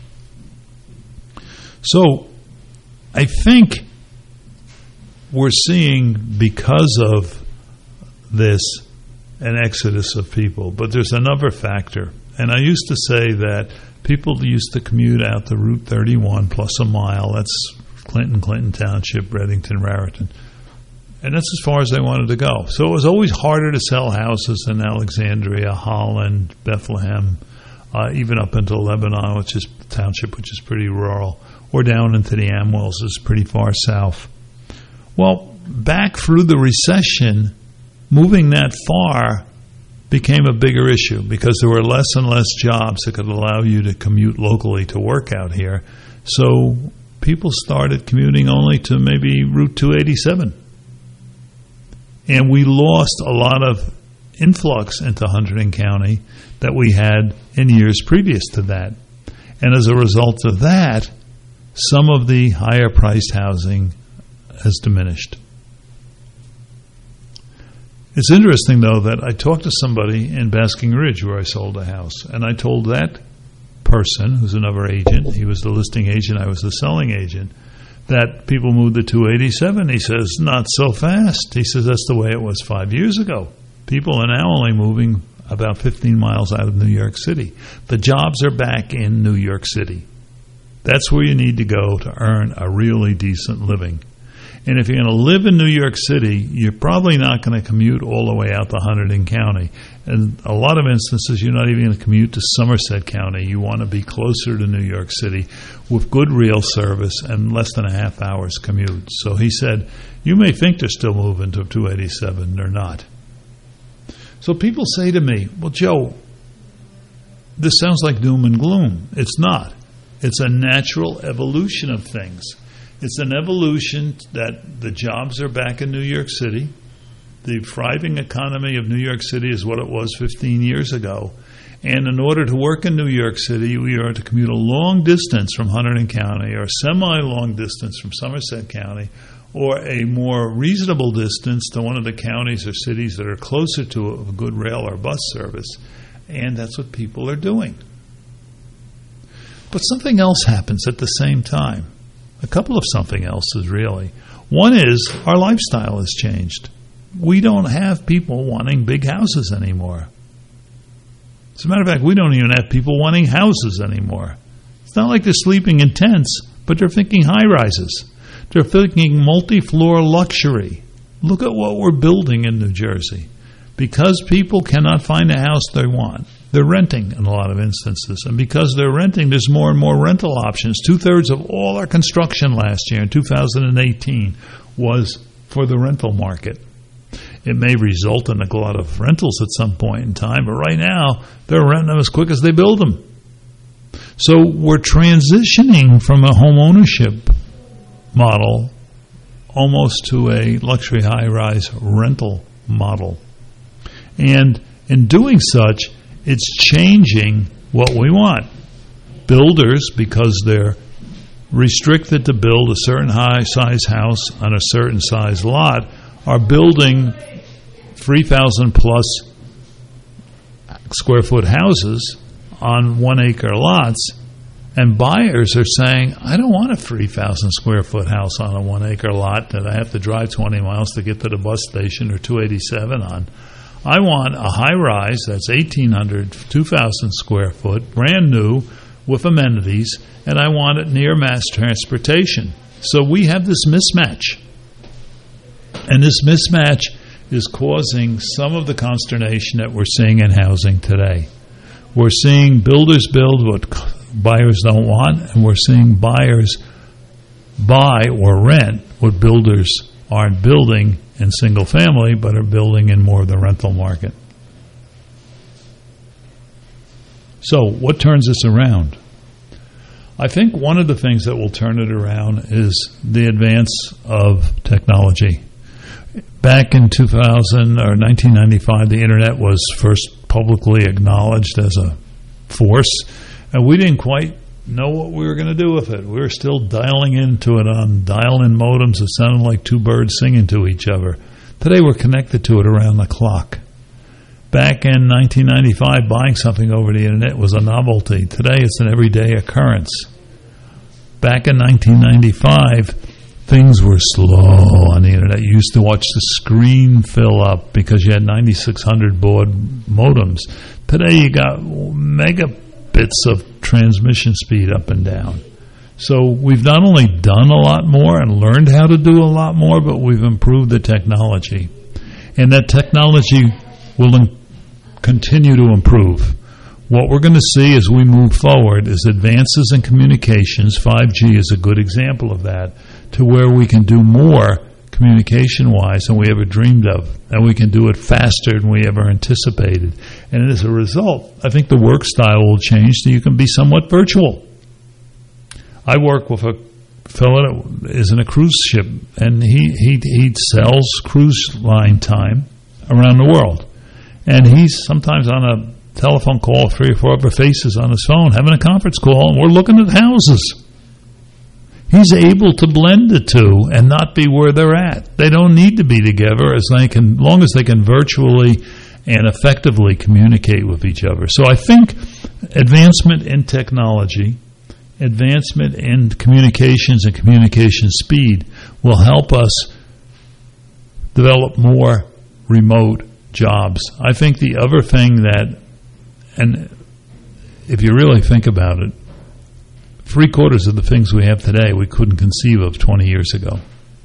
So I think we're seeing, because of this, an exodus of people. But there's another factor, and I used to say that people used to commute out to Route thirty-one plus a mile. That's Clinton, Clinton Township, Reddington, Raritan. And that's as far as they wanted to go. So it was always harder to sell houses in Alexandria, Holland, Bethlehem, uh, even up into Lebanon, which is a township which is pretty rural, or down into the Amwells, is pretty far south. Well, back through the recession, moving that far became a bigger issue because there were less and less jobs that could allow you to commute locally to work out here. So people started commuting only to maybe Route two eighty-seven. And we lost a lot of influx into Hunterdon County that we had in years previous to that. And as a result of that, some of the higher priced housing has diminished. It's interesting, though, that I talked to somebody in Basking Ridge where I sold a house, and I told that person, who's another agent, he was the listing agent, I was the selling agent, that people moved to two eighty-seven. He says, not so fast. He says, that's the way it was five years ago. People are now only moving about fifteen miles out of New York City. The jobs are back in New York City. That's where you need to go to earn a really decent living. And if you're going to live in New York City, you're probably not going to commute all the way out to Hunterdon County. In a lot of instances, you're not even going to commute to Somerset County. You want to be closer to New York City with good rail service and less than a half hour's commute. So he said, you may think they're still moving to two eighty-seven. They're not. So people say to me, well, Joe, this sounds like doom and gloom. It's not. It's a natural evolution of things. It's an evolution that the jobs are back in New York City. The thriving economy of New York City is what it was fifteen years ago. And in order to work in New York City, we are to commute a long distance from Hunterdon County, or a semi-long distance from Somerset County, or a more reasonable distance to one of the counties or cities that are closer to a good rail or bus service. And that's what people are doing. But something else happens at the same time. A couple of something else's, really. One is our lifestyle has changed. We don't have people wanting big houses anymore. As a matter of fact, we don't even have people wanting houses anymore. It's not like they're sleeping in tents, but they're thinking high-rises. They're thinking multi-floor luxury. Look at what we're building in New Jersey. Because people cannot find a house they want, they're renting in a lot of instances. And because they're renting, there's more and more rental options. Two-thirds of all our construction last year in two thousand eighteen was for the rental market. It may result in a lot of rentals at some point in time, but right now, they're renting them as quick as they build them. So we're transitioning from a home ownership model almost to a luxury high-rise rental model. And in doing such, it's changing what we want. Builders, because they're restricted to build a certain high-size house on a certain size lot, are building three thousand plus square foot houses on one-acre lots, and buyers are saying, I don't want a three thousand square foot house on a one-acre lot that I have to drive twenty miles to get to the bus station or two eighty-seven on. I want a high-rise that's eighteen hundred, two thousand square foot, brand new, with amenities, and I want it near mass transportation. So we have this mismatch. And this mismatch is causing some of the consternation that we're seeing in housing today. We're seeing builders build what buyers don't want, and we're seeing buyers buy or rent what builders aren't building in single family, but are building in more of the rental market. So what turns this around? I think one of the things that will turn it around is the advance of technology. Back in two thousand or nineteen ninety-five, the internet was first publicly acknowledged as a force, and we didn't quite know what we were going to do with it. We were still dialing into it on dial-in modems that sounded like two birds singing to each other. Today we're connected to it around the clock. Back in nineteen ninety-five, buying something over the internet was a novelty. Today it's an everyday occurrence. Back in nineteen ninety-five, things were slow on the internet. You used to watch the screen fill up because you had ninety-six hundred baud modems. Today you got megabits of transmission speed up and down. So we've not only done a lot more and learned how to do a lot more, but we've improved the technology. And that technology will in- continue to improve. What we're going to see as we move forward is advances in communications. five G is a good example of that, to where we can do more communication-wise than we ever dreamed of, and we can do it faster than we ever anticipated. And as a result, I think the work style will change so you can be somewhat virtual. I work with a fellow that is in a cruise ship, and he, he, he sells cruise line time around the world. And he's sometimes on a telephone call, three or four other faces on his phone, having a conference call, and we're looking at houses. He's able to blend the two and not be where they're at. They don't need to be together as they can, long as they can virtually and effectively communicate with each other. So I think advancement in technology, advancement in communications and communication speed will help us develop more remote jobs. I think the other thing that, and if you really think about it, three quarters of the things we have today we couldn't conceive of twenty years ago.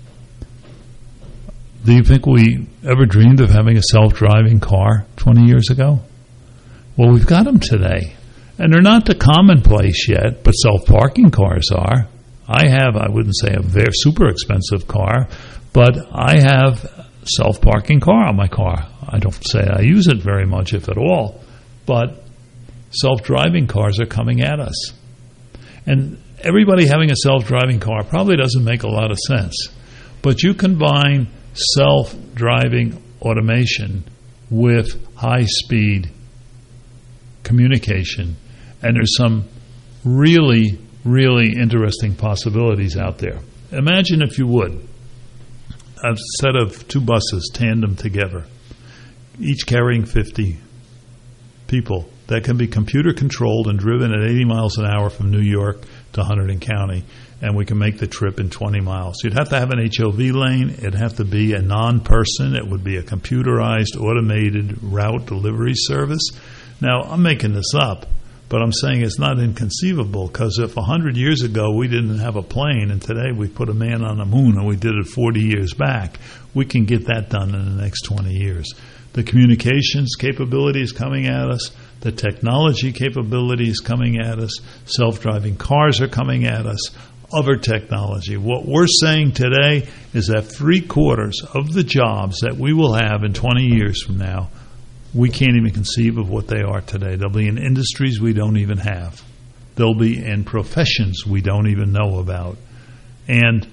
Do you think we ever dreamed of having a self-driving car twenty years ago? Well, we've got them today. And they're not the commonplace yet, but self-parking cars are. I have, I wouldn't say a very super expensive car, but I have a self-parking car on my car. I don't say I use it very much, if at all, but self-driving cars are coming at us. And everybody having a self-driving car probably doesn't make a lot of sense. But you combine self-driving automation with high-speed communication, and there's some really, really interesting possibilities out there. Imagine, if you would, a set of two buses tandem together, each carrying fifty people, that can be computer controlled and driven at eighty miles an hour from New York to Hunterdon County, and we can make the trip in twenty miles. You'd have to have an H O V lane. It'd have to be a non-person. It would be a computerized, automated route delivery service. Now, I'm making this up, But I'm saying it's not inconceivable, because if one hundred years ago we didn't have a plane and today we put a man on the moon and we did it forty years back, we can get that done in the next twenty years. The communications capability is coming at us. The technology capability is coming at us. Self-driving cars are coming at us. Other technology. What we're saying today is that three quarters of the jobs that we will have in twenty years from now, we can't even conceive of what they are today. They'll be in industries we don't even have. They'll be in professions we don't even know about. And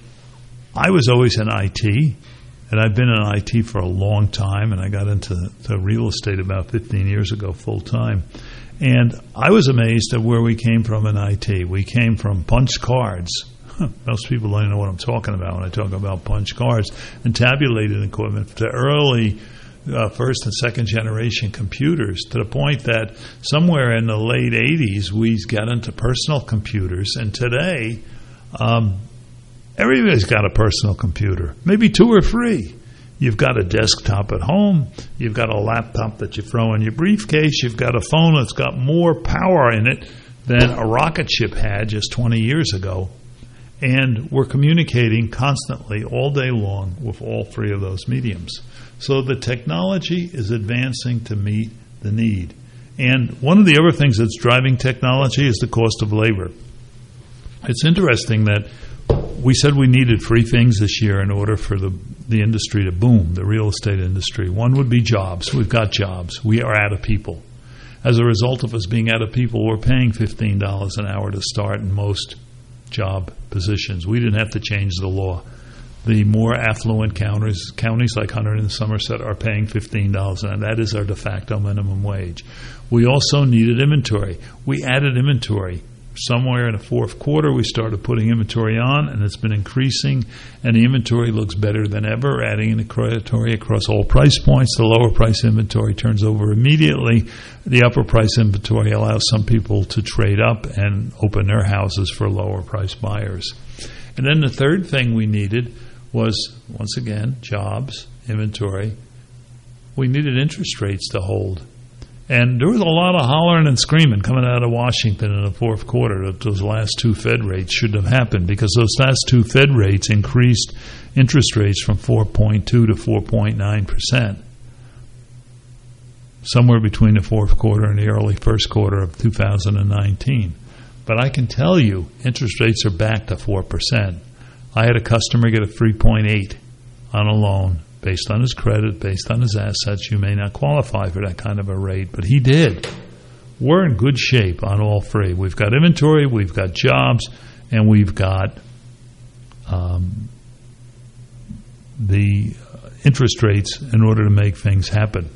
I was always in I T, and I've been in I T for a long time, and I got into to real estate about fifteen years ago full time. And I was amazed at where we came from in I T. We came from punch cards. Most people don't even know what I'm talking about when I talk about punch cards, and tabulated equipment, to early Uh, first and second generation computers, to the point that somewhere in the late eighties we got into personal computers, and today um, everybody's got a personal computer, maybe two or three. You've got a desktop at home, you've got a laptop that you throw in your briefcase, you've got a phone that's got more power in it than a rocket ship had just twenty years ago, and we're communicating constantly all day long with all three of those mediums. So the technology is advancing to meet the need. And one of the other things that's driving technology is the cost of labor. It's interesting that we said we needed three things this year in order for the, the industry to boom, the real estate industry. One would be jobs. We've got jobs. We are out of people. As a result of us being out of people, we're paying fifteen dollars an hour to start in most job positions. We didn't have to change the law. The more affluent counties, counties like Hunter and Somerset are paying fifteen dollars an hour. That is our de facto minimum wage. We also needed inventory. We added inventory. Somewhere in the fourth quarter, we started putting inventory on, and it's been increasing, and the inventory looks better than ever, adding inventory across all price points. The lower price inventory turns over immediately. The upper price inventory allows some people to trade up and open their houses for lower price buyers. And then the third thing we needed was, once again, jobs, inventory. We needed interest rates to hold. And there was a lot of hollering and screaming coming out of Washington in the fourth quarter that those last two Fed rates shouldn't have happened, because those last two Fed rates increased interest rates from four point two to four point nine percent, somewhere between the fourth quarter and the early first quarter of two thousand nineteen. But I can tell you, interest rates are back to four percent. I had a customer get a three point eight on a loan based on his credit, based on his assets. You may not qualify for that kind of a rate, but he did. We're in good shape on all three. We've got inventory, we've got jobs, and we've got um, the interest rates in order to make things happen.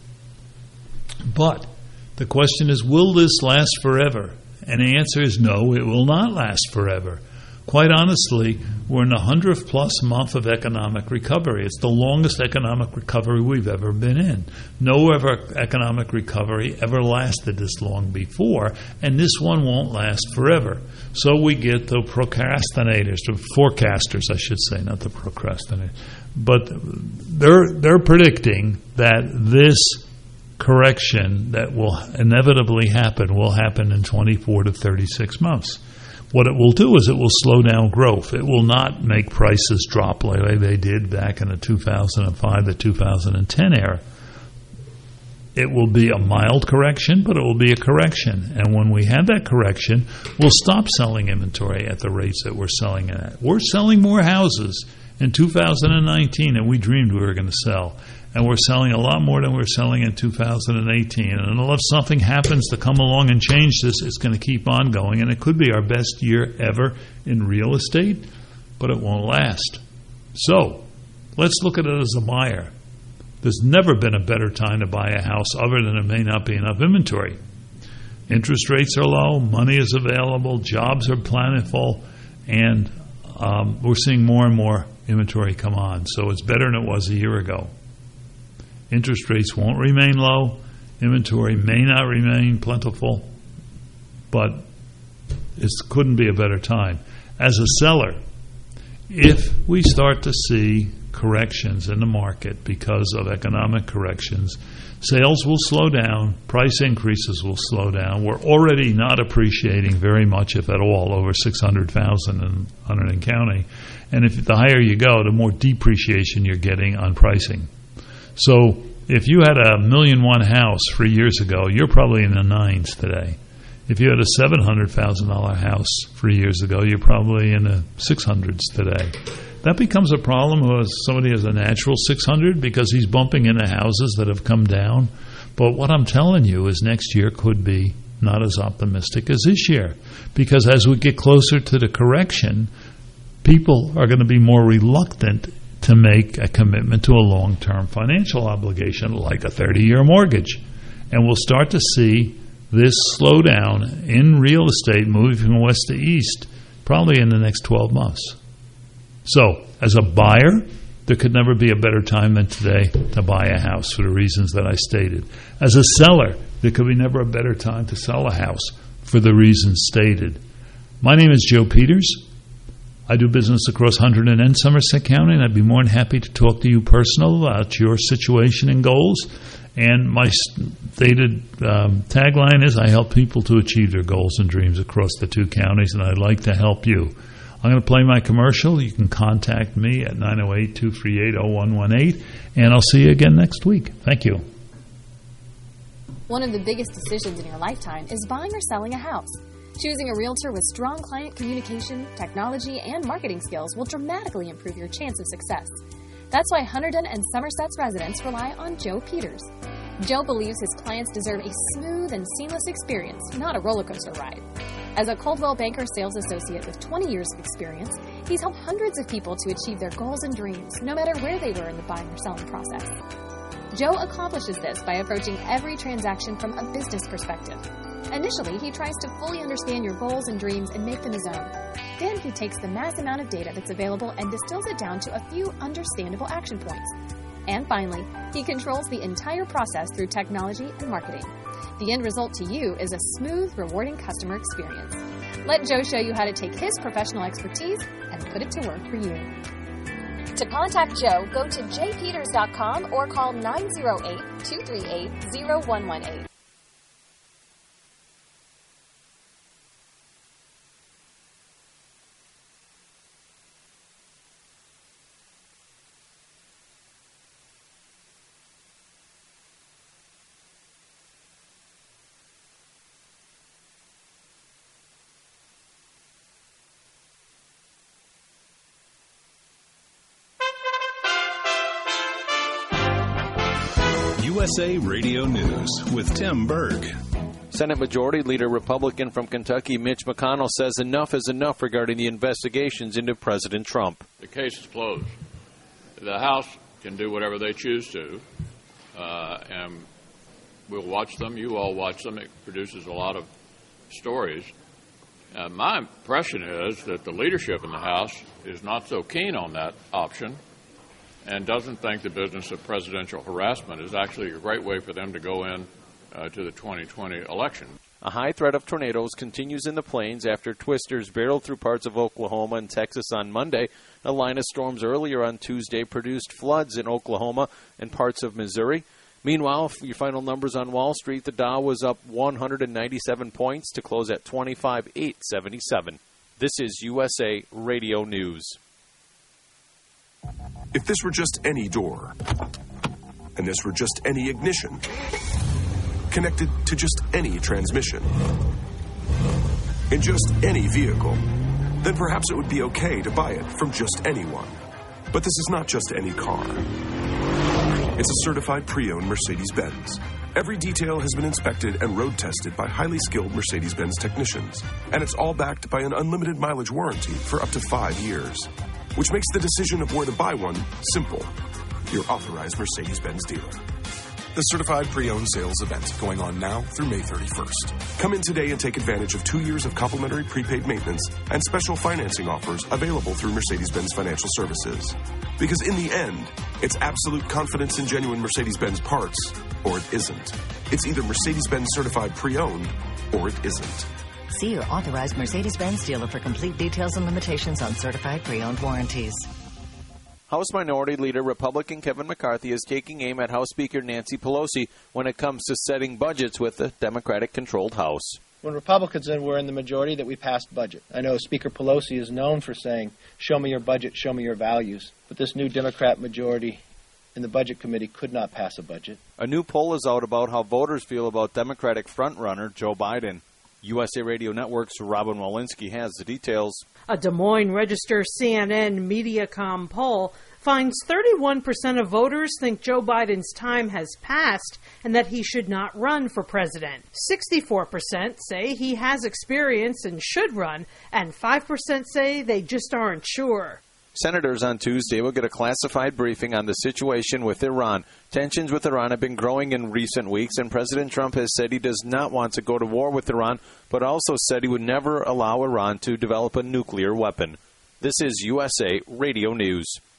But the question is, will this last forever? And the answer is no, it will not last forever. Quite honestly, we're in the hundredth plus month of economic recovery. It's the longest economic recovery we've ever been in. No ever economic recovery ever lasted this long before, and this one won't last forever. So we get the procrastinators, the forecasters, I should say, not the procrastinators. But they're they're predicting that this correction that will inevitably happen will happen in twenty-four to thirty-six months. What it will do is it will slow down growth. It will not make prices drop like they did back in the two thousand five to two thousand ten era. It will be a mild correction, but it will be a correction. And when we have that correction, we'll stop selling inventory at the rates that we're selling it at. We're selling more houses in two thousand nineteen than we dreamed we were going to sell. And we're selling a lot more than we were selling in two thousand eighteen. And unless something happens to come along and change this, it's going to keep on going. And it could be our best year ever in real estate, but it won't last. So let's look at it as a buyer. There's never been a better time to buy a house other than there may not be enough inventory. Interest rates are low, money is available, jobs are plentiful, and um, we're seeing more and more inventory come on. So it's better than it was a year ago. Interest rates won't remain low. Inventory may not remain plentiful, but it couldn't be a better time. As a seller, if we start to see corrections in the market because of economic corrections, sales will slow down, price increases will slow down. We're already not appreciating very much, if at all, over six hundred thousand in Hunterdon County. And if the higher you go, the more depreciation you're getting on pricing. So if you had a million one house three years ago, you're probably in the nines today. If you had a seven hundred thousand dollars house three years ago, you're probably in the six hundreds today. That becomes a problem when somebody has a natural six hundred because he's bumping into houses that have come down. But what I'm telling you is next year could be not as optimistic as this year, because as we get closer to the correction, people are going to be more reluctant to make a commitment to a long-term financial obligation like a thirty-year mortgage. And we'll start to see this slowdown in real estate moving from west to east probably in the next twelve months. So, as a buyer, there could never be a better time than today to buy a house for the reasons that I stated. As a seller, there could be never a better time to sell a house for the reasons stated. My name is Joe Peters. I do business across Hunterdon and Somerset County, and I'd be more than happy to talk to you personally about your situation and goals. And my stated um, tagline is, I help people to achieve their goals and dreams across the two counties, and I'd like to help you. I'm going to play my commercial. You can contact me at nine oh eight, two three eight, oh one one eight, and I'll see you again next week. Thank you. One of the biggest decisions in your lifetime is buying or selling a house. Choosing a realtor with strong client communication, technology, and marketing skills will dramatically improve your chance of success. That's why Hunterdon and Somerset's residents rely on Joe Peters. Joe believes his clients deserve a smooth and seamless experience, not a roller coaster ride. As a Coldwell Banker sales associate with twenty years of experience, he's helped hundreds of people to achieve their goals and dreams, no matter where they were in the buying or selling process. Joe accomplishes this by approaching every transaction from a business perspective. Initially, he tries to fully understand your goals and dreams and make them his own. Then he takes the mass amount of data that's available and distills it down to a few understandable action points. And finally, he controls the entire process through technology and marketing. The end result to you is a smooth, rewarding customer experience. Let Joe show you how to take his professional expertise and put it to work for you. To contact Joe, go to j peters dot com or call nine oh eight, two three eight, oh one one eight. U S A Radio News with Tim Berg. Senate Majority Leader Republican from Kentucky Mitch McConnell says enough is enough regarding the investigations into President Trump. The case is closed. The House can do whatever they choose to, uh, and we'll watch them. You all watch them. It produces a lot of stories. Uh, my impression is that the leadership in the House is not so keen on that option and doesn't think the business of presidential harassment is actually a great way for them to go in uh, to the twenty twenty election. A high threat of tornadoes continues in the plains after twisters barreled through parts of Oklahoma and Texas on Monday. A line of storms earlier on Tuesday produced floods in Oklahoma and parts of Missouri. Meanwhile, your final numbers on Wall Street, the Dow was up one hundred ninety-seven points to close at twenty-five thousand eight hundred seventy-seven. This is U S A Radio News. If this were just any door, and this were just any ignition, connected to just any transmission, in just any vehicle, then perhaps it would be okay to buy it from just anyone. But this is not just any car. It's a certified pre-owned Mercedes-Benz. Every detail has been inspected and road tested by highly skilled Mercedes-Benz technicians, and it's all backed by an unlimited mileage warranty for up to five years. Which makes the decision of where to buy one simple. Your authorized Mercedes-Benz dealer. The Certified Pre-Owned Sales event going on now through May thirty-first. Come in today and take advantage of two years of complimentary prepaid maintenance and special financing offers available through Mercedes-Benz Financial Services. Because in the end, it's absolute confidence in genuine Mercedes-Benz parts, or it isn't. It's either Mercedes-Benz Certified Pre-Owned, or it isn't. See your authorized Mercedes-Benz dealer for complete details and limitations on certified pre-owned warranties. House Minority Leader Republican Kevin McCarthy is taking aim at House Speaker Nancy Pelosi when it comes to setting budgets with the Democratic-controlled House. When Republicans were in the majority, that we passed budget. I know Speaker Pelosi is known for saying, show me your budget, show me your values. But this new Democrat majority in the Budget Committee could not pass a budget. A new poll is out about how voters feel about Democratic frontrunner Joe Biden. U S A Radio Network's Robin Walensky has the details. A Des Moines Register C N N Mediacom poll finds thirty-one percent of voters think Joe Biden's time has passed and that he should not run for president. sixty-four percent say he has experience and should run, and five percent say they just aren't sure. Senators on Tuesday will get a classified briefing on the situation with Iran. Tensions with Iran have been growing in recent weeks, and President Trump has said he does not want to go to war with Iran, but also said he would never allow Iran to develop a nuclear weapon. This is U S A Radio News.